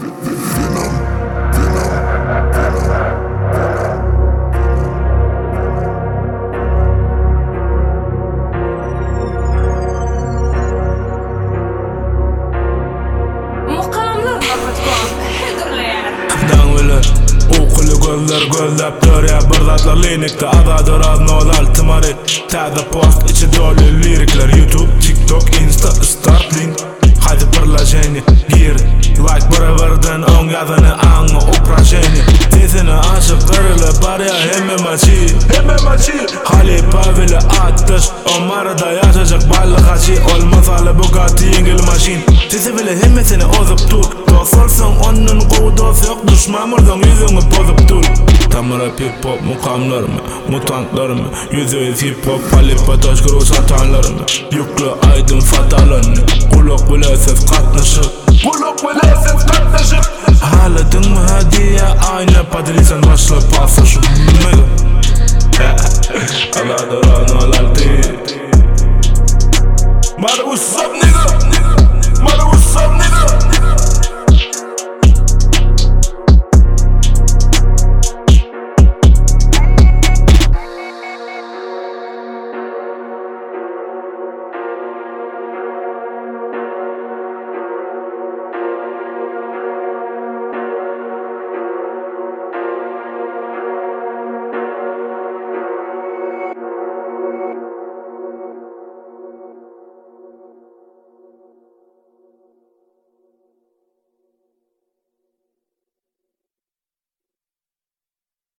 Gözler gözlep dörya bir zatlar linikte adadır az nolal tımarı Taze post içi dolu lirikler YouTube, TikTok, Insta, Startlink Haydi birleşeni gir Like biraverden on yazını anma upraşeni Sesini aşık kırılıp araya hemme maçı Hali pavili atış Omarada yaşayacak ballı haçı Olmaz hali Bugatti yengil maşin Sesi bile hemmesini ozup tut Dostalsın onun kovdosu yok Düşman vurdun yüzünü bozup dur Tamara hip hop mukamlar mı? Mutantlar mı? %100 hip hop Palipa taş kuru satanlar mı? Yüklü aydın fatallarını Kulak bile ses katlaşır Kulak